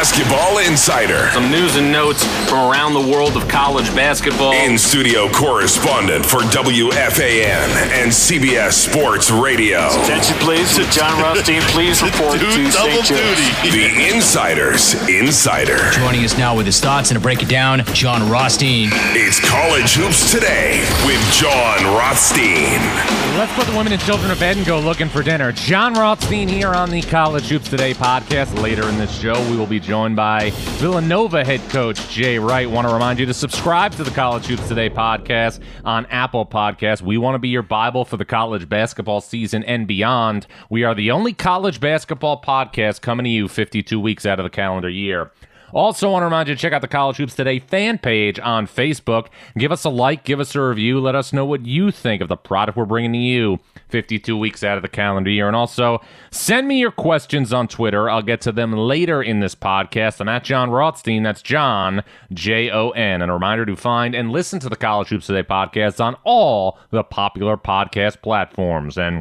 Basketball Insider. Some news and notes from around the world of college basketball. In-studio correspondent for WFAN and CBS Sports Radio. Attention please to John Rothstein. Please report to St. Joe's. The Insider's Insider. Joining us now with his thoughts and to break it down, John Rothstein. It's College Hoops Today with John Rothstein. Let's put the women and children to bed and go looking for dinner. John Rothstein here on the College Hoops Today podcast. Later in this show, we will be joined by Villanova head coach Jay Wright. Want to remind you to subscribe to the College Hoops Today podcast on Apple Podcasts. We want to be your Bible for the college basketball season and beyond. We are the only college basketball podcast coming to you 52 weeks out of the calendar year. Also want to remind you to check out the College Hoops Today fan page on Facebook. Give us a like, give us a review, let us know what you think of the product we're bringing to you 52 weeks out of the calendar year. And also, send me your questions on Twitter. I'll get to them later in this podcast. I'm at John Rothstein. That's John, Jon. And a reminder to find and listen to the College Hoops Today podcast on all the popular podcast platforms. And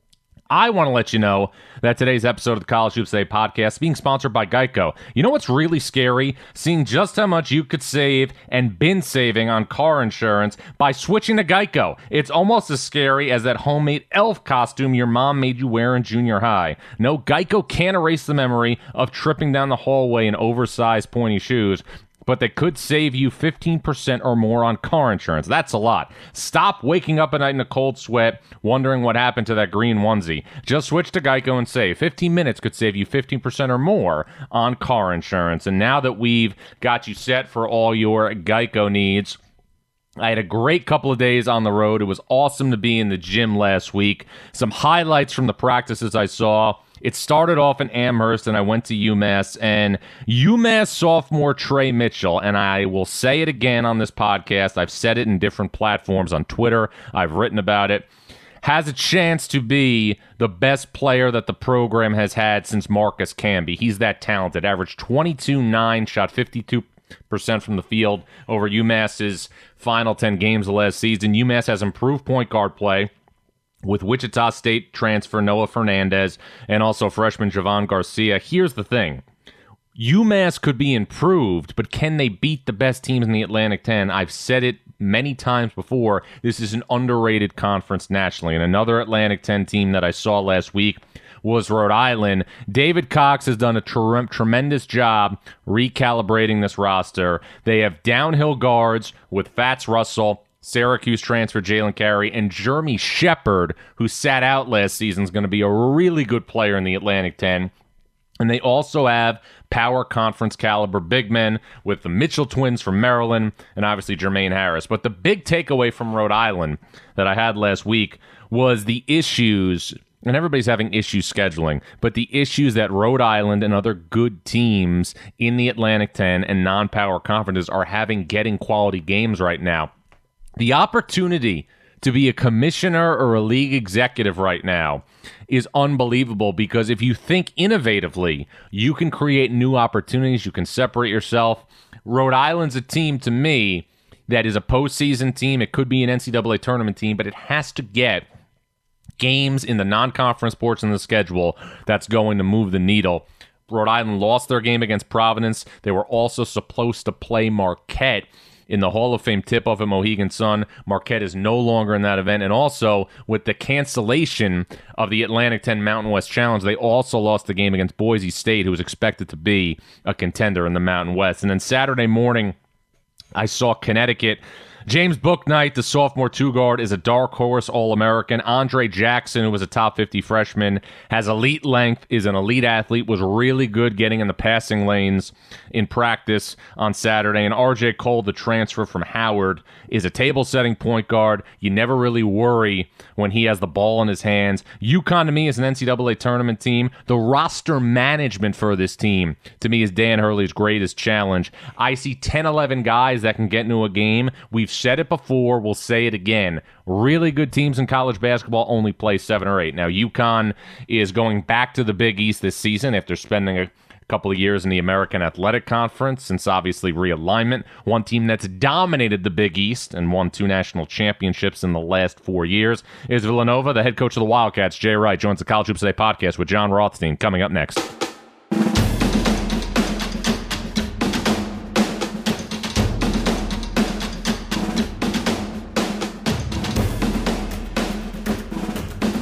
I want to let you know that today's episode of the College Hoops Today podcast is being sponsored by Geico. You know what's really scary? Seeing just how much you could save and been saving on car insurance by switching to Geico. It's almost as scary as that homemade elf costume your mom made you wear in junior high. No, Geico can't erase the memory of tripping down the hallway in oversized pointy shoes, but they could save you 15% or more on car insurance. That's a lot. Stop waking up at night in a cold sweat wondering what happened to that green onesie. Just switch to Geico and save. 15 minutes could save you 15% or more on car insurance. And now that we've got you set for all your Geico needs, I had a great couple of days on the road. It was awesome to be in the gym last week. Some highlights from the practices I saw. It started off in Amherst, and I went to UMass, and UMass sophomore Trey Mitchell, and I will say it again on this podcast. I've said it in different platforms on Twitter. I've written about it. Has a chance to be the best player that the program has had since Marcus Camby. He's that talented. Averaged 22-9, shot 52% from the field over UMass's final 10 games of last season. UMass has improved point guard play with Wichita State transfer Noah Fernandez and also freshman Javon Garcia. Here's the thing. UMass could be improved, but can they beat the best teams in the Atlantic 10? I've said it many times before. This is an underrated conference nationally. And another Atlantic 10 team that I saw last week was Rhode Island. David Cox has done a tremendous job recalibrating this roster. They have downhill guards with Fats Russell, Syracuse transfer Jalen Carey, and Jeremy Shepard, who sat out last season, is going to be a really good player in the Atlantic 10. And they also have power conference caliber big men with the Mitchell twins from Maryland and obviously Jermaine Harris. But the big takeaway from Rhode Island that I had last week was the issues, and everybody's having issues scheduling, but the issues that Rhode Island and other good teams in the Atlantic 10 and non-power conferences are having getting quality games right now. The opportunity to be a commissioner or a league executive right now is unbelievable, because if you think innovatively, you can create new opportunities, you can separate yourself. Rhode Island's a team, to me, that is a postseason team. It could be an NCAA tournament team, but it has to get games in the non-conference portion of the schedule that's going to move the needle. Rhode Island lost their game against Providence. They were also supposed to play Marquette in the Hall of Fame tip-off at Mohegan Sun. Marquette is no longer in that event. And also, with the cancellation of the Atlantic 10 Mountain West Challenge, they also lost the game against Boise State, who was expected to be a contender in the Mountain West. And then Saturday morning, I saw Connecticut. James Bouknight, the sophomore two-guard, is a dark horse All-American. Andre Jackson, who was a top 50 freshman, has elite length, is an elite athlete, was really good getting in the passing lanes in practice on Saturday. And RJ Cole, the transfer from Howard, is a table-setting point guard. You never really worry when he has the ball in his hands. UConn, to me, is an NCAA tournament team. The roster management for this team, to me, is Dan Hurley's greatest challenge. I see 10, 11 guys that can get into a game. We've said it before, we'll say it again. Really good teams in college basketball only play 7 or 8. Now, UConn is going back to the Big East this season after spending a couple of years in the American Athletic Conference, since obviously realignment. One team that's dominated the Big East and won 2 national championships in the last 4 years is Villanova. The head coach of the Wildcats, Jay Wright, joins the College Hoops Today podcast with John Rothstein coming up next.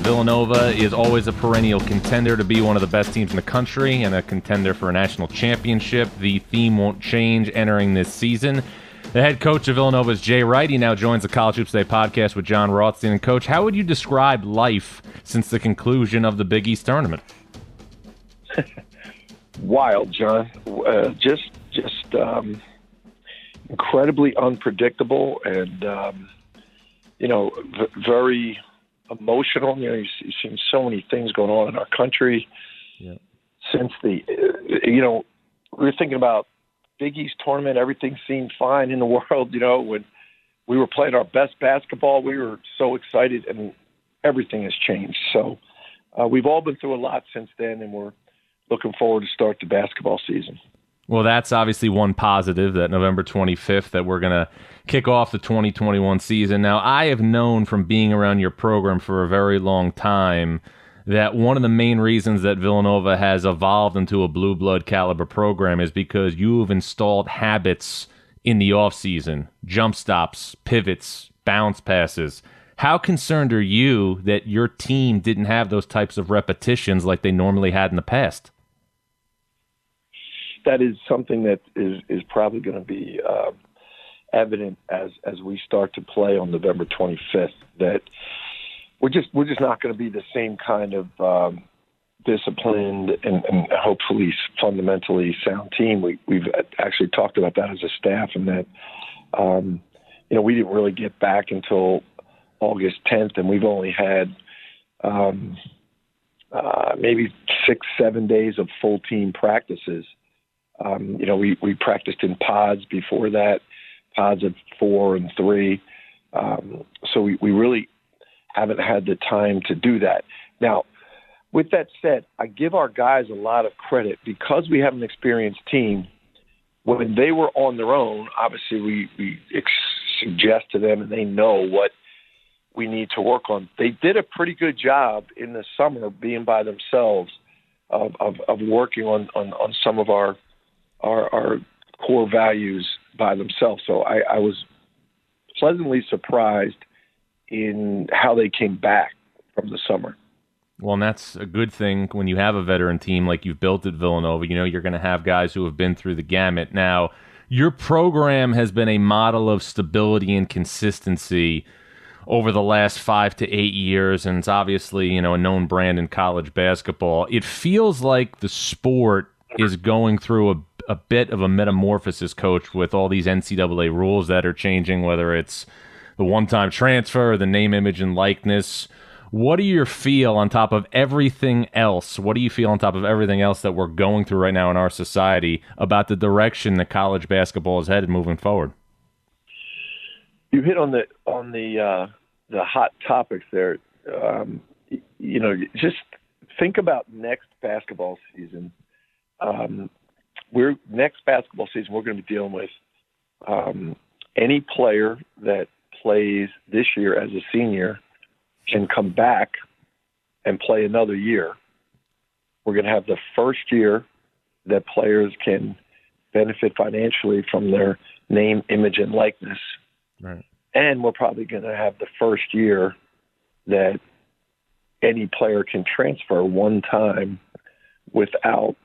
Villanova is always a perennial contender to be one of the best teams in the country and a contender for a national championship. The theme won't change entering this season. The head coach of Villanova is Jay Wright. He now joins the College Hoops Today podcast with Jon Rothstein. And Coach, how would you describe life since the conclusion of the Big East tournament? Wild, John. Just incredibly unpredictable and, very emotional. You've seen so many things going on in our country since we were thinking about Big East tournament. Everything seemed fine in the world. When we were playing our best basketball, we were so excited, and everything has changed. So we've all been through a lot since then, and we're looking forward to start the basketball season. Well, that's obviously one positive, that November 25th, that we're going to kick off the 2021 season. Now, I have known from being around your program for a very long time that one of the main reasons that Villanova has evolved into a blue blood caliber program is because you have installed habits in the offseason, jump stops, pivots, bounce passes. How concerned are you that your team didn't have those types of repetitions like they normally had in the past? That is something that is probably going to be evident as we start to play on November 25th. That we're just not going to be the same kind of disciplined and hopefully fundamentally sound team. We've actually talked about that as a staff, and that we didn't really get back until August 10th, and we've only had maybe 6-7 days of full team practices. We practiced in pods before that, pods of 4 and 3. So we really haven't had the time to do that. Now, with that said, I give our guys a lot of credit because we have an experienced team. When they were on their own, obviously we suggest to them and they know what we need to work on. They did a pretty good job in the summer being by themselves of working on some of our core values by themselves. So I was pleasantly surprised in how they came back from the summer. Well, and that's a good thing when you have a veteran team like you've built at Villanova. You're going to have guys who have been through the gamut. Now, your program has been a model of stability and consistency over the last 5 to 8 years, and it's obviously, a known brand in college basketball. It feels like the sport is going through a bit of a metamorphosis, Coach, with all these NCAA rules that are changing, whether it's the one-time transfer, the name, image, and likeness. What do you feel on top of everything else? What do you feel on top of everything else that we're going through right now in our society about the direction that college basketball is headed moving forward? You hit on the hot topics there. Just think about next basketball season. Next basketball season, we're going to be dealing with any player that plays this year as a senior can come back and play another year. We're going to have the first year that players can benefit financially from their name, image, and likeness. Right. And we're probably going to have the first year that any player can transfer one time without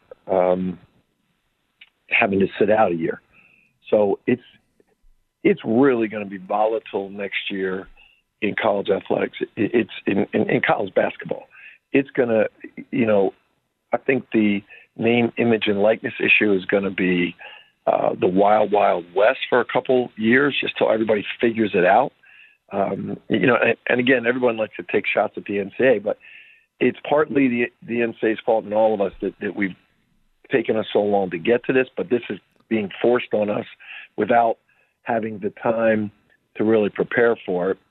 having to sit out a year. So it's really going to be volatile next year in college athletics. It's in college basketball. It's going to, I think the name, image, and likeness issue is going to be the wild, wild west for a couple years, just till everybody figures it out. And again, everyone likes to take shots at the NCAA, but it's partly the NCAA's fault and all of us that we've taken us so long to get to this, but this is being forced on us without having the time to really prepare for it.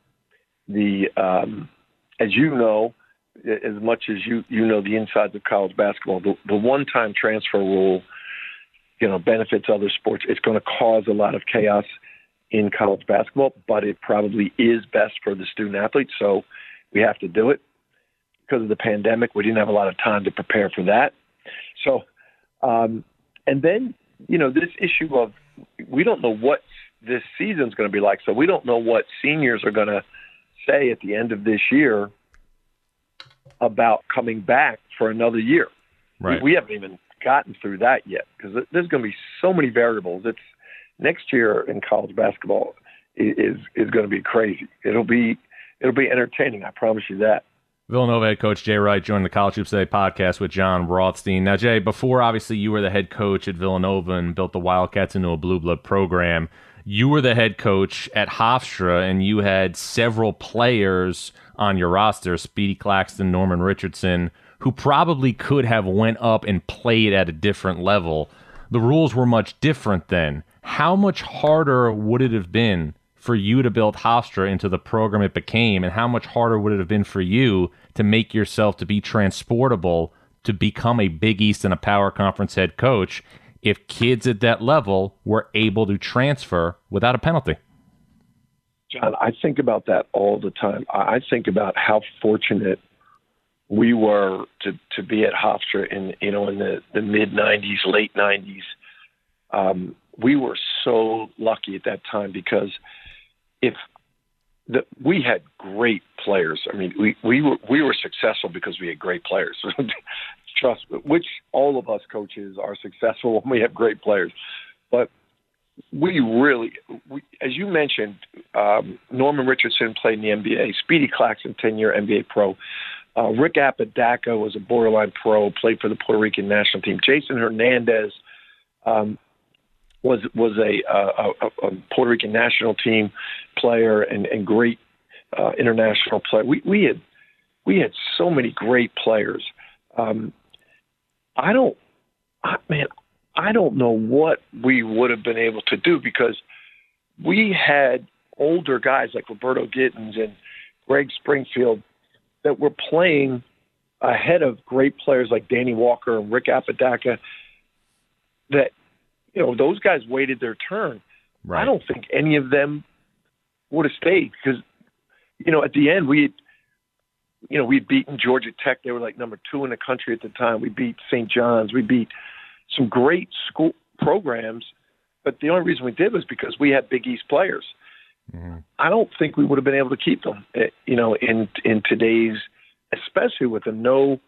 As you know, as much as you know the insides of college basketball, the one-time transfer rule, benefits other sports. It's going to cause a lot of chaos in college basketball, but it probably is best for the student athletes. So we have to do it. Because of the pandemic, we didn't have a lot of time to prepare for that. So, and then, this issue of we don't know what this season's going to be like. So we don't know what seniors are going to say at the end of this year about coming back for another year. Right. We haven't even gotten through that yet because there's going to be so many variables. It's next year in college basketball is going to be crazy. It'll be entertaining. I promise you that. Villanova head coach Jay Wright joined the College Hoops Today podcast with Jon Rothstein. Now, Jay, before obviously you were the head coach at Villanova and built the Wildcats into a blue blood program, you were the head coach at Hofstra, and you had several players on your roster, Speedy Claxton, Norman Richardson, who probably could have went up and played at a different level. The rules were much different then. How much harder would it have been for you to build Hofstra into the program it became, and how much harder would it have been for you to make yourself to be transportable to become a Big East and a Power Conference head coach if kids at that level were able to transfer without a penalty? John, I think about that all the time. I think about how fortunate we were to be at Hofstra in the mid 90s, late 90s. We were so lucky at that time because we had great players. I mean, we were successful because we had great players. Trust me, which all of us coaches are successful when we have great players. But we as you mentioned, Norman Richardson played in the NBA. Speedy Claxton, 10-year NBA pro. Rick Apodaca was a borderline pro, played for the Puerto Rican national team. Jason Hernandez was a Puerto Rican national team player and great international player. We had so many great players. I don't know what we would have been able to do because we had older guys like Roberto Gittins and Greg Springfield that were playing ahead of great players like Danny Walker and Rick Apodaca that, those guys waited their turn. Right. I don't think any of them would have stayed because, at the end we'd beaten Georgia Tech. They were like number 2 in the country at the time. We beat St. John's. We beat some great school programs, but the only reason we did was because we had Big East players. Mm-hmm. I don't think we would have been able to keep them, in today's, especially with a no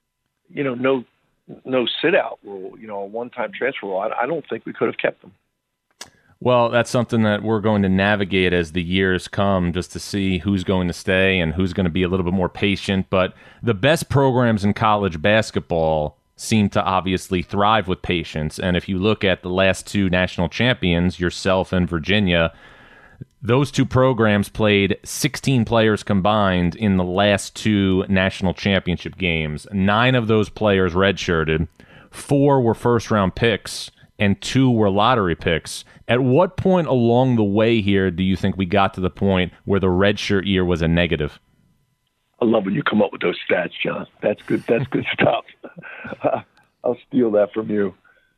sit out rule, a one-time transfer rule. I don't think we could have kept them. Well, that's something that we're going to navigate as the years come, just to see who's going to stay and who's going to be a little bit more patient. But the best programs in college basketball seem to obviously thrive with patience. And if you look at the last 2 national champions, yourself and Virginia, those 2 programs played 16 players combined in the last 2 national championship games. 9 of those players redshirted, 4 were first-round picks, and 2 were lottery picks. At what point along the way here do you think we got to the point where the redshirt year was a negative? I love when you come up with those stats, John. That's good. That's good stuff. I'll steal that from you.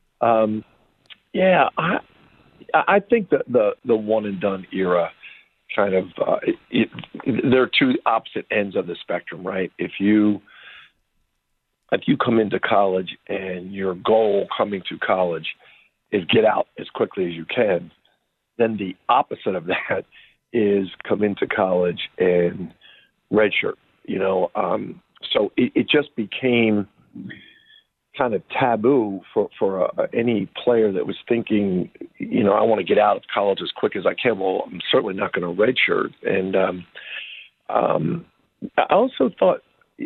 I think that the one and done era kind of there are 2 opposite ends of the spectrum, right? If you come into college and your goal coming to college is get out as quickly as you can, then the opposite of that is come into college and redshirt. So it just became kind of taboo for any player that was thinking, I want to get out of college as quick as I can. Well, I'm certainly not going to redshirt. And I also thought,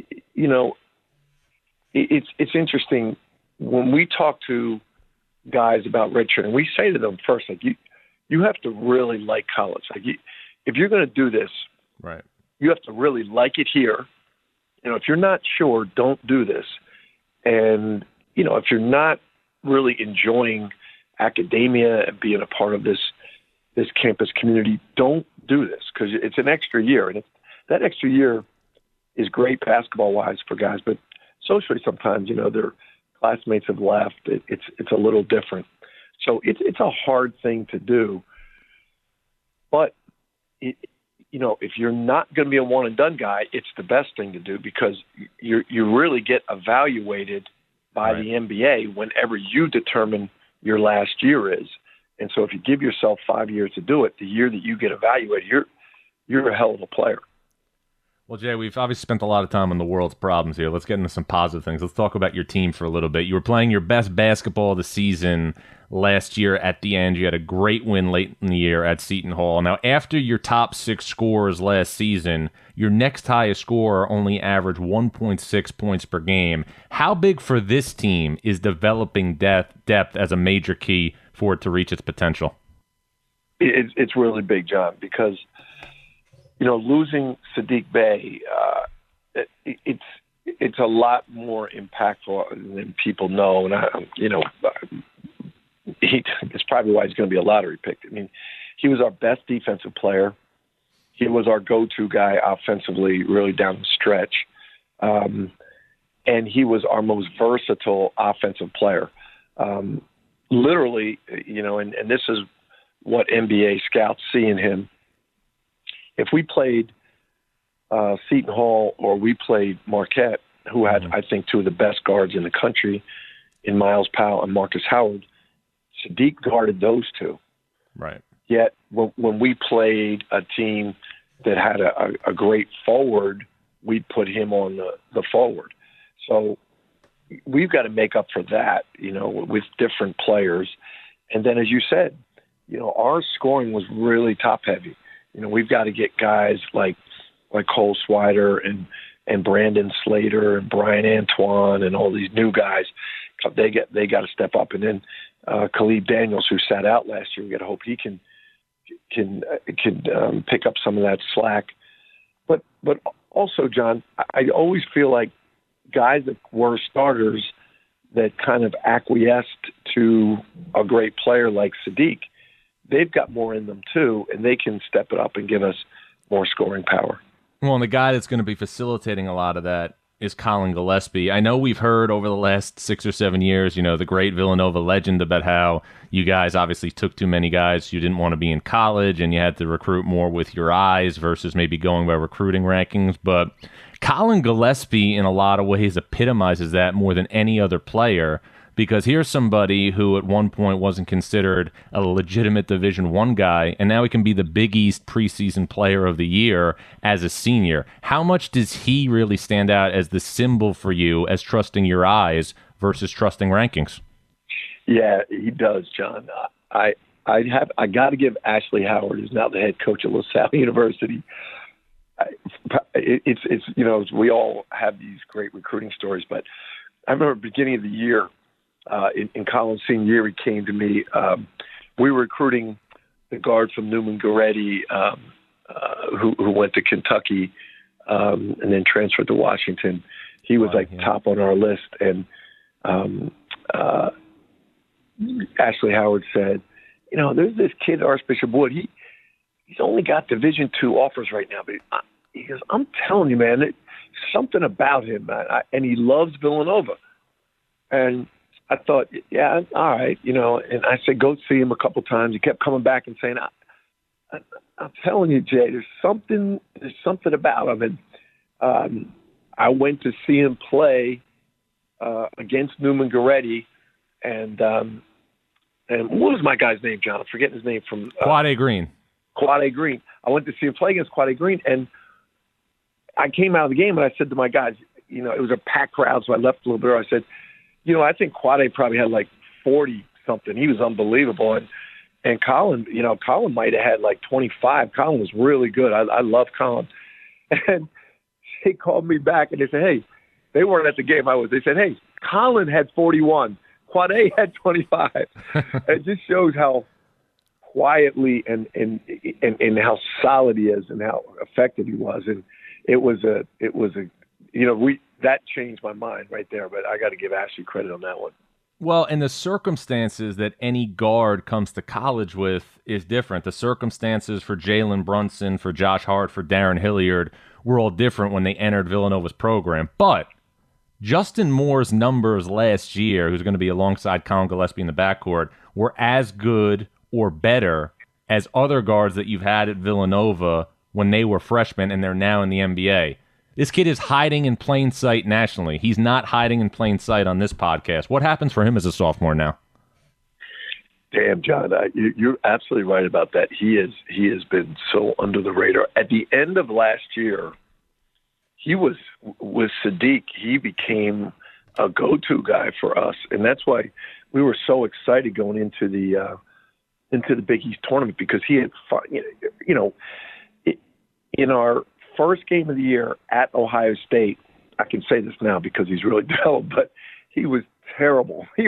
it's interesting when we talk to guys about redshirt, and we say to them first, like you have to really like college. Like if you're going to do this, right, you have to really like it here. If you're not sure, don't do this. And, if you're not really enjoying academia and being a part of this campus community, don't do this because it's an extra year. And that extra year is great basketball-wise for guys, but socially sometimes, their classmates have left. It's a little different. So it's a hard thing to do. But, if you're not going to be a one-and-done guy, it's the best thing to do because you really get evaluated by the NBA whenever you determine your last year is. And so if you give yourself 5 years to do it, the year that you get evaluated, you're a hell of a player. Well, Jay, we've obviously spent a lot of time on the world's problems here. Let's get into some positive things. Let's talk about your team for a little bit. You were playing your best basketball of the season last year at the end. You had a great win late in the year at Seton Hall. Now, after your top 6 scorers last season, your next highest scorer only averaged 1.6 points per game. How big for this team is developing depth as a major key for it to reach its potential? It's really big, John, because losing Saddiq Bey, it's a lot more impactful than people know, and it's probably why he's going to be a lottery pick. I mean, he was our best defensive player. He was our go-to guy offensively, really down the stretch, and he was our most versatile offensive player. Literally, and this is what NBA scouts see in him. If we played Seton Hall or we played Marquette, who had, I think, 2 of the best guards in the country in Miles Powell and Marcus Howard, Saddiq guarded those 2. Right. Yet when we played a team that had a great forward, we'd put him on the forward. So we've got to make up for that, with different players. And then, as you said, our scoring was really top-heavy. We've got to get guys like Cole Swider and Brandon Slater and Brian Antoine and all these new guys. They got to step up. And then Khalid Daniels, who sat out last year, we got to hope he can pick up some of that slack. But also, John, I always feel like guys that were starters that kind of acquiesced to a great player like Saddiq, they've got more in them too, and they can step it up and give us more scoring power. Well, and the guy that's going to be facilitating a lot of that is Colin Gillespie. I know we've heard over the last 6 or 7 years, the great Villanova legend about how you guys obviously took too many guys you didn't want to be in college and you had to recruit more with your eyes versus maybe going by recruiting rankings. But Colin Gillespie, in a lot of ways, epitomizes that more than any other player, because here's somebody who at one point wasn't considered a legitimate Division I guy, and now he can be the Big East preseason player of the year as a senior. How much does he really stand out as the symbol for you as trusting your eyes versus trusting rankings? Yeah, he does, John. I got to give Ashley Howard, who's now the head coach at LaSalle University. It's we all have these great recruiting stories, but I remember beginning of the year, in Colin's senior year, he came to me. We were recruiting the guard from Newman Goretti, who went to Kentucky and then transferred to Washington. He was top on our list, and Ashley Howard said, there's this kid, Archbishop Wood. He's only got Division II offers right now, but he goes, I'm telling you, man, there's something about him, man, and he loves Villanova. And I thought, yeah, all right, and I said, go see him a couple times. He kept coming back and saying, I'm telling you, Jay, there's something about him. And I went to see him play against Newman Goretti, and what was my guy's name, John? I'm forgetting his name from Quade Green. Quade Green. I went to see him play against Quade Green, and I came out of the game and I said to my guys, it was a packed crowd, so I left a little bit early. I said, I think Quade probably had like 40 something. He was unbelievable, and Colin, Colin might have had like 25. Colin was really good. I love Colin, and they called me back and they said, hey, they weren't at the game I was. They said, hey, Colin had 41. Quade had 25. It just shows how quietly and how solid he is and how effective he was. And it was a that changed my mind right there. But I got to give Ashley credit on that one. Well, and the circumstances that any guard comes to college with is different. The circumstances for Jalen Brunson, for Josh Hart, for Darren Hilliard were all different when they entered Villanova's program. But Justin Moore's numbers last year, who's going to be alongside Colin Gillespie in the backcourt, were as good or better as other guards that you've had at Villanova when they were freshmen and they're now in the NBA. This kid is hiding in plain sight nationally. He's not hiding in plain sight on this podcast. What happens for him as a sophomore now? Damn, John, you're absolutely right about that. He has been so under the radar. At the end of last year, he was with Sadiq. He became a go-to guy for us, and that's why we were so excited going into the Big East tournament, because he had fun. In our first game of the year at Ohio State, I can say this now because he's really developed, but he was terrible. He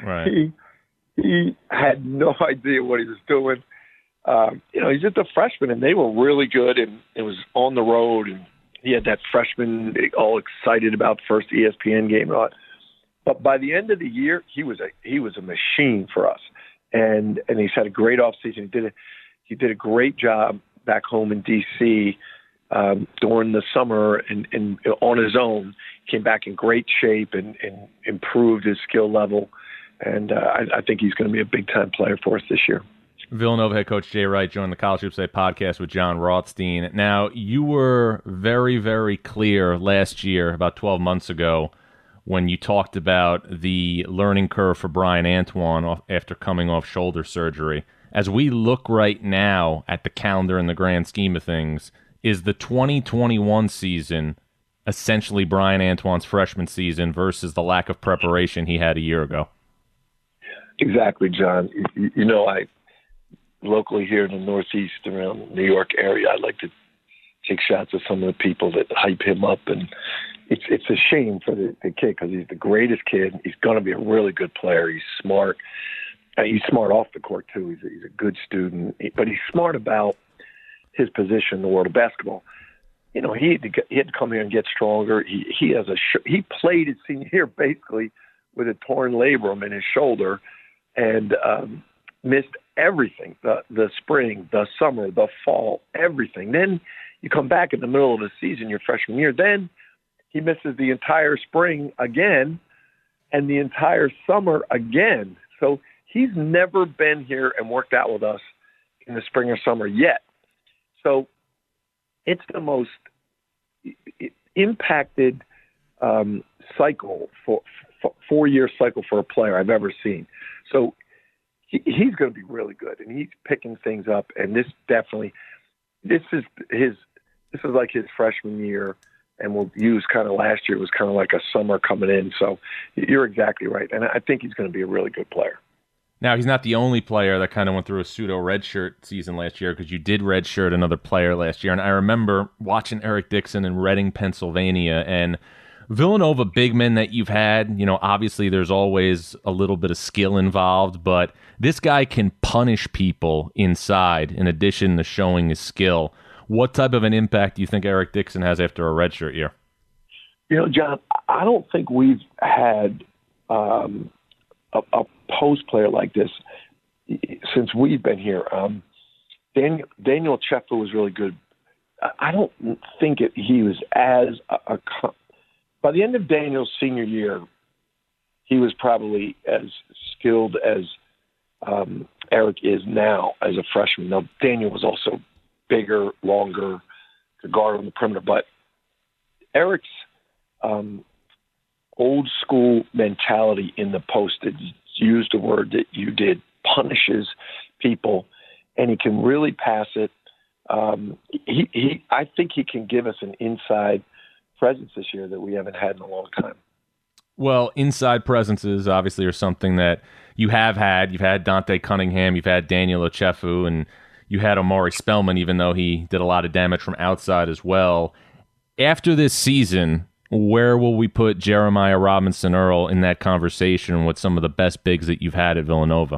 had no idea what he was doing. He's just a freshman, and they were really good, and it was on the road, and he had that freshman all excited about first ESPN game and all that. But by the end of the year, he was a machine for us, and he's had a great offseason. He did a great job back home in D.C. During the summer, and on his own, came back in great shape and improved his skill level. And I think he's going to be a big-time player for us this year. Villanova head coach Jay Wright joined the College Hoops Today podcast with Jon Rothstein. Now, you were very, very clear last year, about 12 months ago, when you talked about the learning curve for Brian Antoine after coming off shoulder surgery. As we look right now at the calendar in the grand scheme of things, is the 2021 season essentially Brian Antoine's freshman season versus the lack of preparation he had a year ago? Exactly, John. I locally here in the Northeast around New York area, I like to take shots at some of the people that hype him up, and it's a shame for the kid, because he's the greatest kid. He's going to be a really good player. He's smart. He's smart off the court too. He's a good student, but he's smart about his position in the world of basketball. He had to come here and get stronger. He played his senior year basically with a torn labrum in his shoulder, and missed everything, the spring, the summer, the fall, everything. Then you come back in the middle of the season, your freshman year, then he misses the entire spring again and the entire summer again. So he's never been here and worked out with us in the spring or summer yet. So it's the most impacted cycle, 4-year cycle for a player I've ever seen. So he's going to be really good, and he's picking things up. And this is like his freshman year, and we'll use kind of last year was kind of like a summer coming in. So you're exactly right, and I think he's going to be a really good player. Now, he's not the only player that kind of went through a pseudo redshirt season last year, because you did redshirt another player last year. And I remember watching Eric Dixon in Reading, Pennsylvania, and Villanova big men that you've had. Obviously there's always a little bit of skill involved, but this guy can punish people inside in addition to showing his skill. What type of an impact do you think Eric Dixon has after a redshirt year? John, I don't think we've had a post player like this since we've been here. Daniel Chefu was really good. I don't think he was as by the end of Daniel's senior year, he was probably as skilled as Eric is now as a freshman. Now, Daniel was also bigger, longer, could guard on the perimeter, but Eric's old school mentality in the post, that use the word that you did, punishes people, and he can really pass it. I think he can give us an inside presence this year that we haven't had in a long time. Well, inside presences obviously are something that you have had. You've had Dante Cunningham, you've had Daniel Ochefu, and you had Omari Spellman, even though he did a lot of damage from outside as well. After this season, where will we put Jeremiah Robinson Earl in that conversation with some of the best bigs that you've had at Villanova?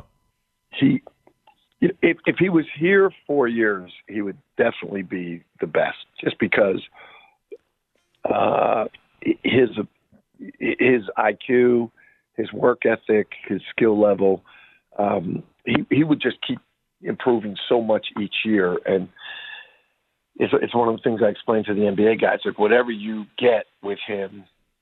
If he was here 4 years, he would definitely be the best, just because his IQ, his work ethic, his skill level, he would just keep improving so much each year. And it's one of the things I explain to the NBA guys, like whatever you get with him,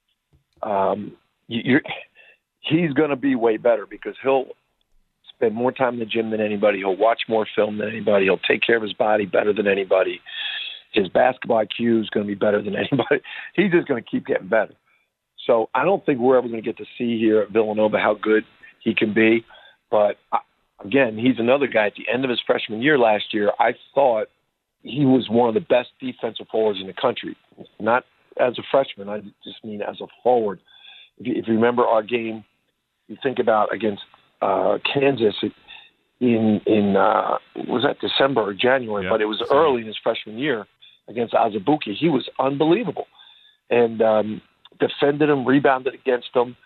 he's going to be way better, because he'll spend more time in the gym than anybody. He'll watch more film than anybody. He'll take care of his body better than anybody. His basketball IQ is going to be better than anybody. He's just going to keep getting better. So I don't think we're ever going to get to see here at Villanova how good he can be. But, again, he's another guy. At the end of his freshman year last year, I thought he was one of the best defensive forwards in the country. Not as a freshman. I just mean as a forward. If you remember our game, you think about against Kansas in was that December or January? Yeah, but it was early in his freshman year against Azubuike. He was unbelievable, and defended him, rebounded against him.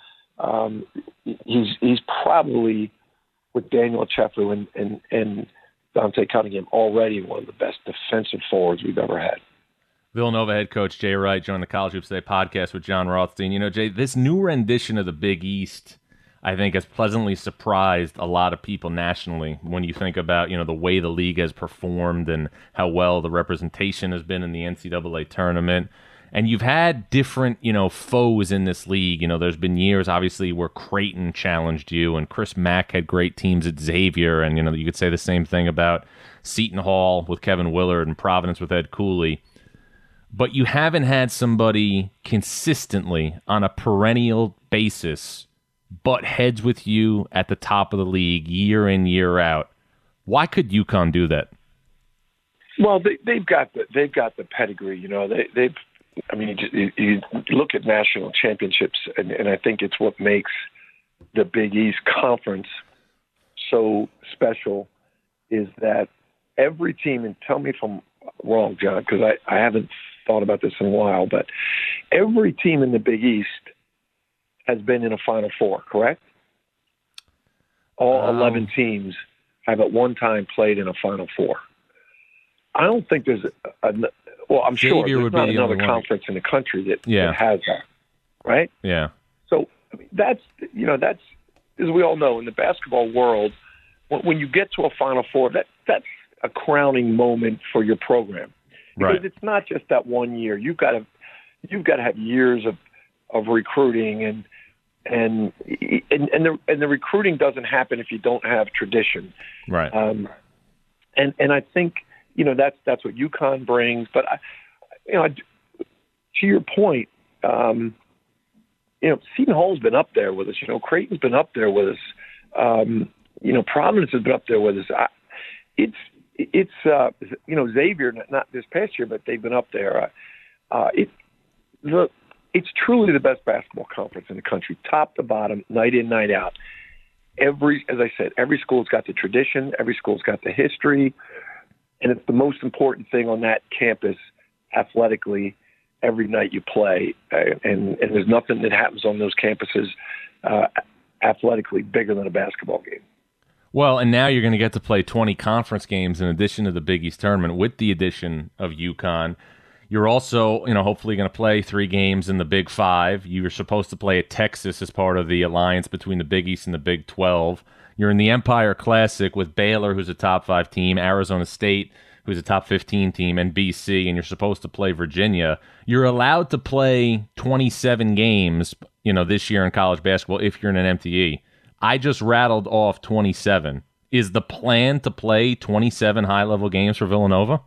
He's probably, with Daniel Cheflu and Dante Cunningham, already one of the best defensive forwards we've ever had. Villanova head coach Jay Wright joined the College Hoops Today podcast with Jon Rothstein. You know, Jay, this new rendition of the Big East, I think, has pleasantly surprised a lot of people nationally when you think about, you know, the way the league has performed and how well the representation has been in the NCAA tournament. And you've had different, you know, foes in this league. You know, there's been years, obviously, where Creighton challenged you, and Chris Mack had great teams at Xavier. And, you know, you could say the same thing about Seton Hall with Kevin Willard and Providence with Ed Cooley. But you haven't had somebody consistently on a perennial basis butt heads with you at the top of the league year in, year out. Why could UConn do that? Well, they've got the pedigree. You know, they've. I mean, you look at national championships, and I think it's what makes the Big East Conference so special is that every team, and tell me if I'm wrong, John, because I haven't thought about this in a while, but every team in the Big East has been in a Final Four, correct? All 11 teams have at one time played in a Final Four. I don't think there's well, I'm sure there's not another conference in the country that has that, right? Yeah. So I mean, that's, as we all know, in the basketball world, when you get to a Final Four, that's a crowning moment for your program, because it's not just that 1 year. You've got to have years of recruiting, and the recruiting doesn't happen if you don't have tradition, right? And I think, that's what UConn brings. But to your point, Seton Hall's been up there with us. Creighton's been up there with us. Providence has been up there with us. It's Xavier, not this past year, but they've been up there. It's truly the best basketball conference in the country, top to bottom, night in, night out. As I said, every school's got the tradition, every school's got the history. And it's the most important thing on that campus athletically every night you play. And there's nothing that happens on those campuses athletically bigger than a basketball game. Well, and now you're going to get to play 20 conference games in addition to the Big East tournament with the addition of UConn. You're also, hopefully going to play 3 games in the Big 5. You were supposed to play at Texas as part of the alliance between the Big East and the Big 12. You're in the Empire Classic with Baylor, who's a top 5 team, Arizona State, who's a top 15 team, and BC, and you're supposed to play Virginia. You're allowed to play 27 games, this year in college basketball if you're in an MTE. I just rattled off 27. Is the plan to play 27 high-level games for Villanova?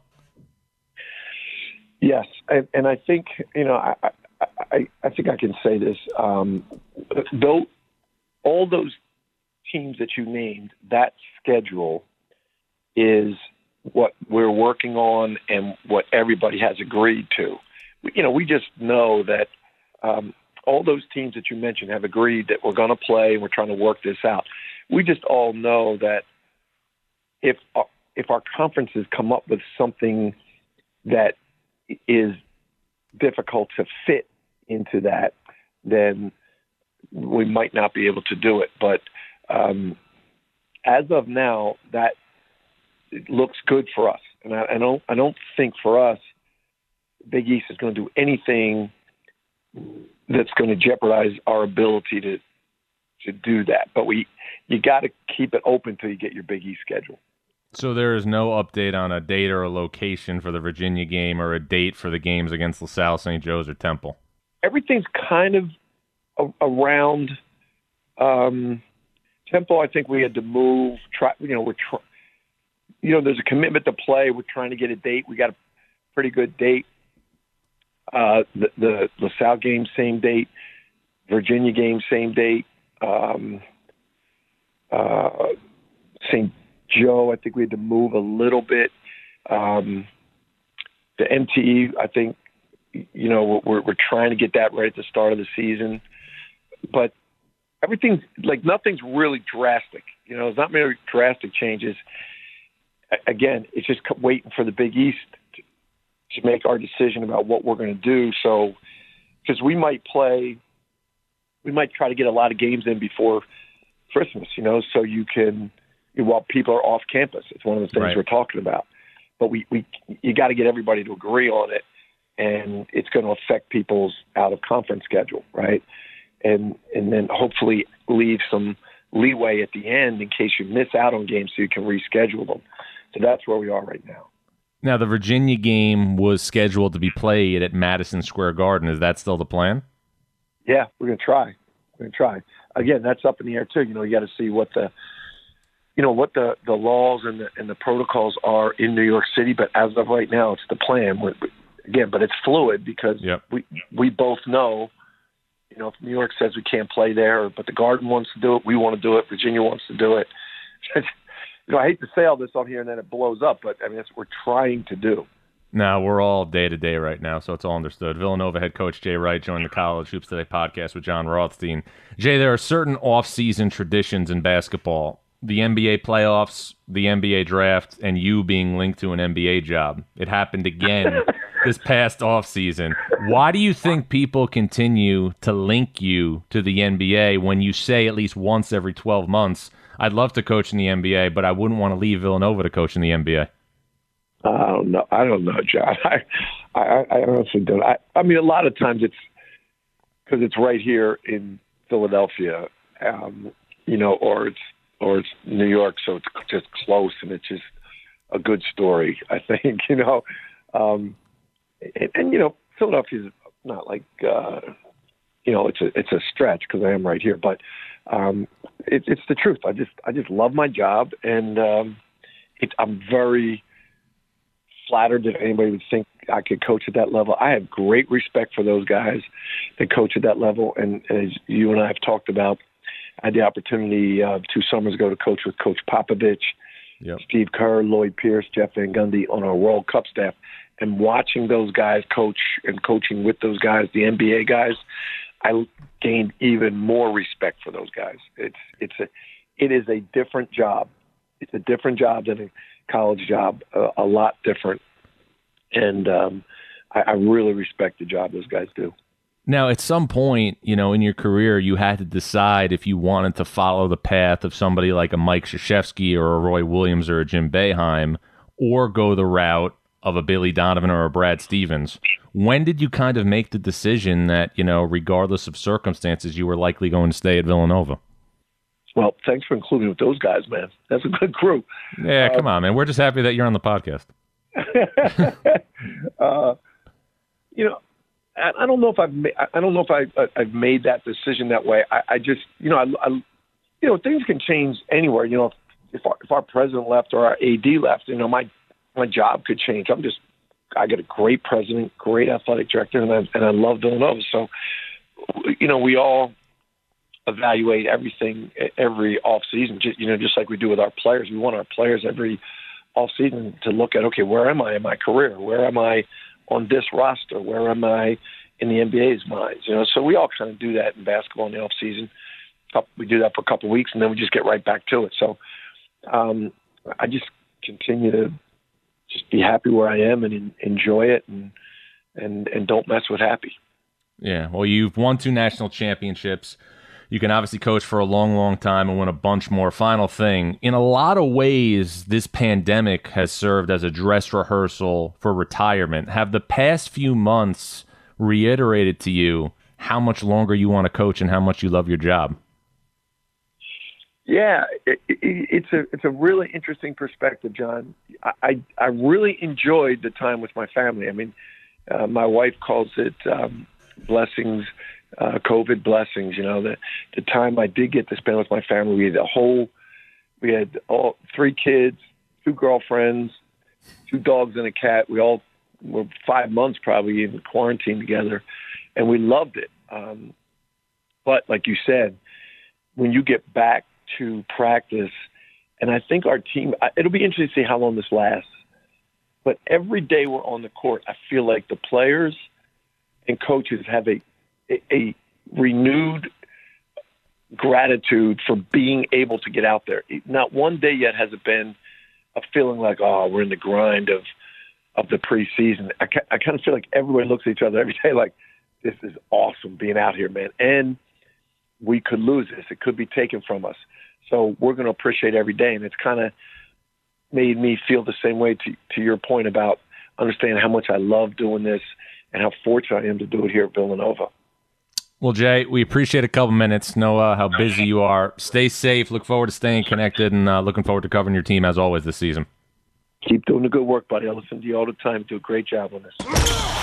Yes, and I think, I think I can say this. Though all those teams that you named, that schedule is what we're working on and what everybody has agreed to. We just know that all those teams that you mentioned have agreed that we're going to play and we're trying to work this out. We just all know that if our conferences come up with something that is difficult to fit into that, then we might not be able to do it. But as of now, that it looks good for us, and I don't think for us, Big East is going to do anything that's going to jeopardize our ability to do that. But you got to keep it open till you get your Big East schedule. So there is no update on a date or a location for the Virginia game or a date for the games against LaSalle, St. Joe's, or Temple? Everything's kind of around Temple. I think we had to move. There's a commitment to play. We're trying to get a date. We got a pretty good date. The LaSalle game, same date. Virginia game, same date. St. Joe, I think we had to move a little bit. The MTE, I think you know, we're trying to get that right at the start of the season. But everything's like nothing's really drastic. You know, there's not many drastic changes. Again, it's just waiting for the Big East to make our decision about what we're going to do. So, because we might try to get a lot of games in before Christmas, you know, so you can, while people are off campus. It's one of the things we're talking about. But you got to get everybody to agree on it, and it's going to affect people's out of conference schedule, right? And then hopefully leave some leeway at the end in case you miss out on games so you can reschedule them. So that's where we are right now. Now, the Virginia game was scheduled to be played at Madison Square Garden. Is that still the plan? Yeah, we're going to try. We're going to try. Again, that's up in the air too. You know, you got to see what the laws and the protocols are in New York City. But as of right now, it's the plan. Again, but it's fluid because we both know, you know, if New York says we can't play there, but the Garden wants to do it, we want to do it, Virginia wants to do it. You know, I hate to say all this on here and then it blows up, but I mean, that's what we're trying to do. No, we're all day-to-day right now, so it's all understood. Villanova head coach Jay Wright joined the College Hoops Today podcast with Jon Rothstein. Jay, there are certain off-season traditions in basketball. The NBA playoffs, the NBA draft, and you being linked to an NBA job. It happened again this past offseason. Why do you think people continue to link you to the NBA when you say at least once every 12 months, I'd love to coach in the NBA, but I wouldn't want to leave Villanova to coach in the NBA? I don't know, John. I honestly don't. I mean, a lot of times it's because it's right here in Philadelphia, you know, or it's New York, so it's just close and it's just a good story, I think, you know. And you know, Philadelphia's not like, you know, it's a stretch because I am right here, but it's the truth. I just love my job, and I'm very flattered that anybody would think I could coach at that level. I have great respect for those guys that coach at that level, and as you and I have talked about, I had the opportunity 2 summers ago to coach with Coach Popovich, Steve Kerr, Lloyd Pierce, Jeff Van Gundy on our World Cup staff, and watching those guys coach and coaching with those guys, the NBA guys, I gained even more respect for those guys. It is a different job. It's a different job than a college job, a lot different. And I really respect the job those guys do. Now, at some point, you know, in your career, you had to decide if you wanted to follow the path of somebody like a Mike Krzyzewski or a Roy Williams or a Jim Boeheim, or go the route of a Billy Donovan or a Brad Stevens. When did you kind of make the decision that, you know, regardless of circumstances, you were likely going to stay at Villanova? Well, thanks for including with those guys, man. That's a good group. Yeah, come on, man. We're just happy that you're on the podcast. You know, I don't know if I've made that decision that way. I just, you know, you know, things can change anywhere. You know, if our president left or our AD left, you know, my job could change. I got a great president, great athletic director, and I love Villanova. So, you know, we all evaluate everything every off season, just like we do with our players. We want our players every off season to look at, okay, where am I in my career? Where am I on this roster? Where am I in the NBA's minds? You know, so we all kind of do that in basketball in the off season. We do that for a couple of weeks, and then we just get right back to it. So I just continue to just be happy where I am and enjoy it, and don't mess with happy. Yeah, well, you've won 2 national championships. You can obviously coach for a long, long time and win a bunch more. Final thing, in a lot of ways, this pandemic has served as a dress rehearsal for retirement. Have the past few months reiterated to you how much longer you want to coach and how much you love your job? Yeah, it's a really interesting perspective, John. I really enjoyed the time with my family. I mean, my wife calls it blessings, COVID blessings. You know, the time I did get to spend with my family, we had all 3 kids, 2 girlfriends, 2 dogs and a cat. We all were 5 months probably in quarantine together, and we loved it. But like you said, when you get back to practice, and I think our team, it'll be interesting to see how long this lasts, but every day we're on the court, I feel like the players and coaches have a renewed gratitude for being able to get out there. Not one day yet has it been a feeling like, oh, we're in the grind of the preseason. I kind of feel like everybody looks at each other every day like, this is awesome being out here, man. And we could lose this. It could be taken from us. So we're going to appreciate every day. And it's kind of made me feel the same way to your point about understanding how much I love doing this and how fortunate I am to do it here at Villanova. Well, Jay, we appreciate a couple minutes. Know how busy you are. Stay safe. Look forward to staying connected and looking forward to covering your team as always this season. Keep doing the good work, buddy. I listen to you all the time. Do a great job on this.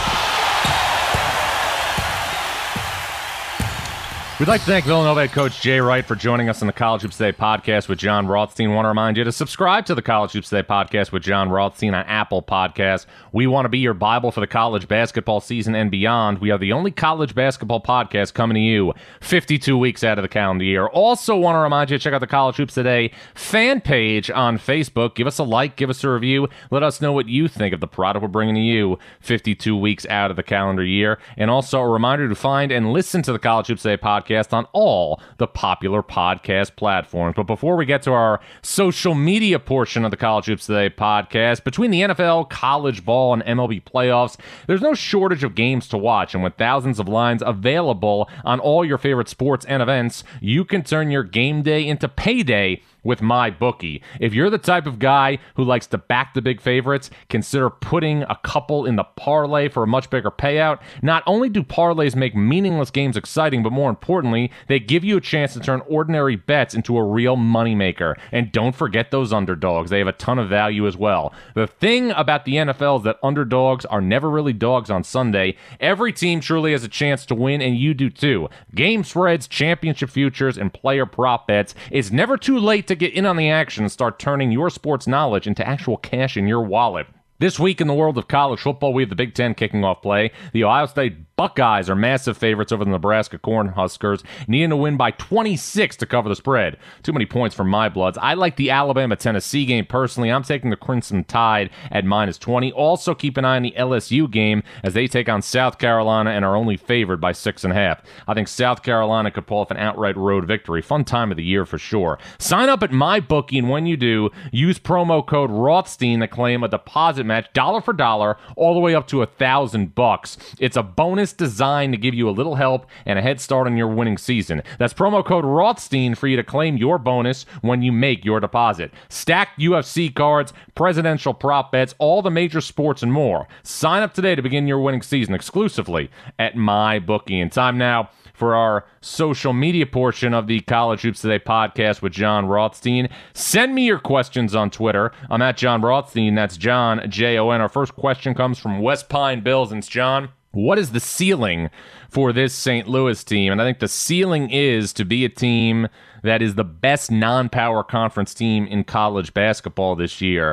We'd like to thank Villanova head coach Jay Wright for joining us on the College Hoops Today podcast with Jon Rothstein. Want to remind you to subscribe to the College Hoops Today podcast with Jon Rothstein on Apple Podcasts. We want to be your Bible for the college basketball season and beyond. We are the only college basketball podcast coming to you 52 weeks out of the calendar year. Also want to remind you to check out the College Hoops Today fan page on Facebook. Give us a like, give us a review. Let us know what you think of the product we're bringing to you 52 weeks out of the calendar year. And also a reminder to find and listen to the College Hoops Today podcast on all the popular podcast platforms. But before we get to our social media portion of the College Hoops Today podcast, between the NFL, college ball, and MLB playoffs, there's no shortage of games to watch. And with thousands of lines available on all your favorite sports and events, you can turn your game day into payday with MyBookie. If you're the type of guy who likes to back the big favorites, consider putting a couple in the parlay for a much bigger payout. Not only do parlays make meaningless games exciting, but more importantly, they give you a chance to turn ordinary bets into a real moneymaker. And don't forget those underdogs. They have a ton of value as well. The thing about the NFL is that underdogs are never really dogs on Sunday. Every team truly has a chance to win, and you do too. Game spreads, championship futures, and player prop bets. It's never too late to get in on the action and start turning your sports knowledge into actual cash in your wallet. This week in the world of college football, we have the Big Ten kicking off play. The Ohio State Buckeyes are massive favorites over the Nebraska Cornhuskers, needing to win by 26 to cover the spread. Too many points for my Bloods. I like the Alabama-Tennessee game personally. I'm taking the Crimson Tide at -20. Also keep an eye on the LSU game as they take on South Carolina and are only favored by 6.5. I think South Carolina could pull off an outright road victory. Fun time of the year for sure. Sign up at MyBookie, and when you do, use promo code Rothstein to claim a deposit match, dollar for dollar, all the way up to $1,000. It's a bonus designed to give you a little help and a head start on your winning season. That's promo code Rothstein for you to claim your bonus when you make your deposit. Stacked UFC cards, presidential prop bets, all the major sports and more. Sign up today to begin your winning season exclusively at MyBookie. And time now for our social media portion of the College Hoops Today podcast with Jon Rothstein. Send me your questions on Twitter. I'm at Jon Rothstein. That's John, Jon. Our first question comes from West Pine Bills, and it's John. What is the ceiling for this St. Louis team? And I think the ceiling is to be a team that is the best non-power conference team in college basketball this year.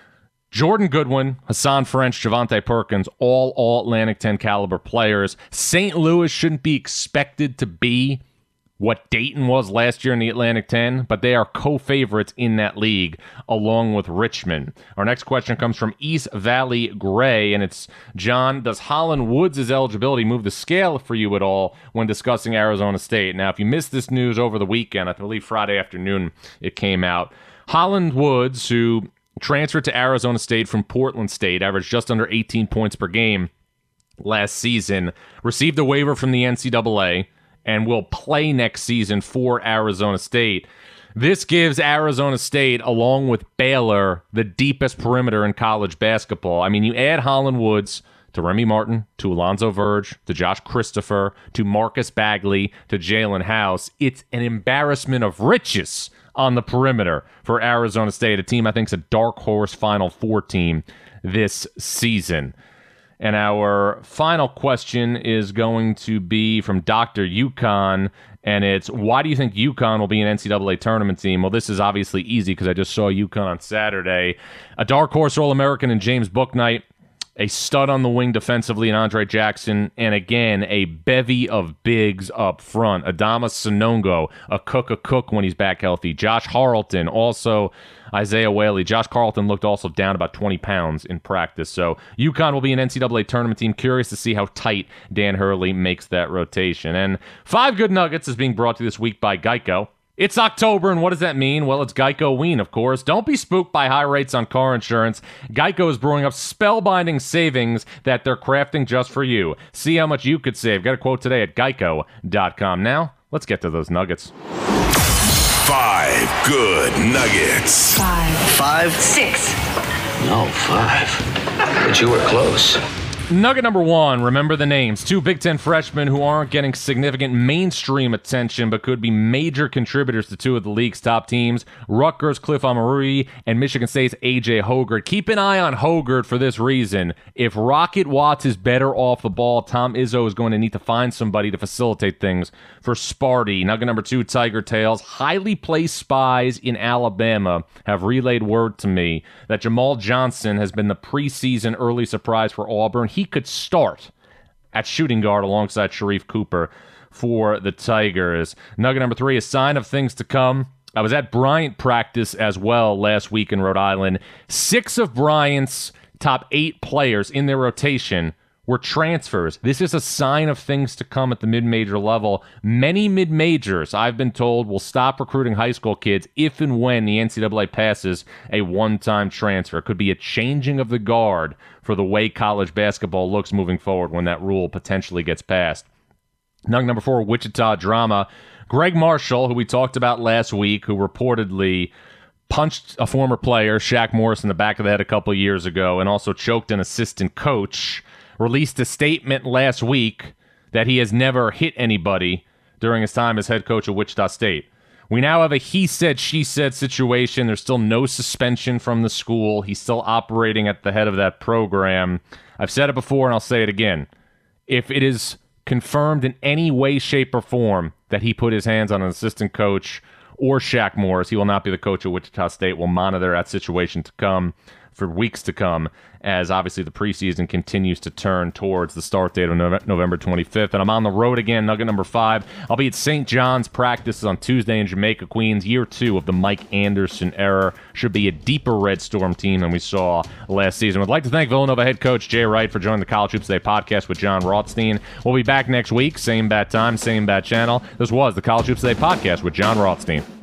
Jordan Goodwin, Hassan French, Javante Perkins, all Atlantic 10 caliber players. St. Louis shouldn't be expected to be what Dayton was last year in the Atlantic 10, but they are co-favorites in that league along with Richmond. Our next question comes from East Valley Gray, and it's, John, does Holland Woods' eligibility move the scale for you at all when discussing Arizona State? Now, if you missed this news over the weekend, I believe Friday afternoon it came out, Holland Woods, who transferred to Arizona State from Portland State, averaged just under 18 points per game last season, received a waiver from the NCAA, and will play next season for Arizona State. This gives Arizona State, along with Baylor, the deepest perimeter in college basketball. I mean, you add Holland Woods to Remy Martin, to Alonzo Verge, to Josh Christopher, to Marcus Bagley, to Jalen House. It's an embarrassment of riches on the perimeter for Arizona State, a team I think is a dark horse Final Four team this season. And our final question is going to be from Dr. UConn, and it's, why do you think UConn will be an NCAA tournament team? Well, this is obviously easy because I just saw UConn on Saturday. A dark horse All-American in James Bouknight, a stud on the wing defensively in Andre Jackson, and again, a bevy of bigs up front. Adama Sonongo, a cook when he's back healthy. Josh Harlton, also Isaiah Whaley. Josh Carlton looked also down about 20 pounds in practice. So UConn will be an NCAA tournament team. Curious to see how tight Dan Hurley makes that rotation. And 5 Good Nuggets is being brought to you this week by Geico. It's October, and what does that mean? Well, it's Geico-ween, of course. Don't be spooked by high rates on car insurance. Geico is brewing up spellbinding savings that they're crafting just for you. See how much you could save. Got a quote today at geico.com. Now, let's get to those nuggets. 5 Good Nuggets. 5. 6. No, 5. But you were close. Nugget number 1, remember the names. 2 Big Ten freshmen who aren't getting significant mainstream attention but could be major contributors to 2 of the league's top teams. Rutgers' Cliff Omoruyi and Michigan State's A.J. Hoggard. Keep an eye on Hoggard for this reason. If Rocket Watts is better off the ball, Tom Izzo is going to need to find somebody to facilitate things for Sparty. Nugget number 2, Tiger Tales. Highly placed spies in Alabama have relayed word to me that Jamal Johnson has been the preseason early surprise for Auburn. He could start at shooting guard alongside Sharif Cooper for the Tigers. Nugget number 3, a sign of things to come. I was at Bryant practice as well last week in Rhode Island. 6 of Bryant's top 8 players in their rotation were transfers. This is a sign of things to come at the mid-major level. Many mid-majors, I've been told, will stop recruiting high school kids if and when the NCAA passes a one-time transfer. It could be a changing of the guard for the way college basketball looks moving forward when that rule potentially gets passed. Nugget number 4, Wichita drama. Greg Marshall, who we talked about last week, who reportedly punched a former player, Shaq Morris, in the back of the head a couple years ago and also choked an assistant coach, released a statement last week that he has never hit anybody during his time as head coach of Wichita State. We now have a he said, she said situation. There's still no suspension from the school. He's still operating at the head of that program. I've said it before and I'll say it again. If it is confirmed in any way, shape, or form that he put his hands on an assistant coach or Shaq Morris, he will not be the coach of Wichita State. We'll monitor that situation to come for weeks to come, as obviously the preseason continues to turn towards the start date of November 25th. And I'm on the road again, nugget number 5. I'll be at St. John's practices on Tuesday in Jamaica, Queens. Year 2 of the Mike Anderson era. Should be a deeper Red Storm team than we saw last season. I'd like to thank Villanova head coach Jay Wright for joining the College Hoops Today podcast with John Rothstein. We'll be back next week, same bat time, same bat channel. This was the College Hoops Today podcast with John Rothstein.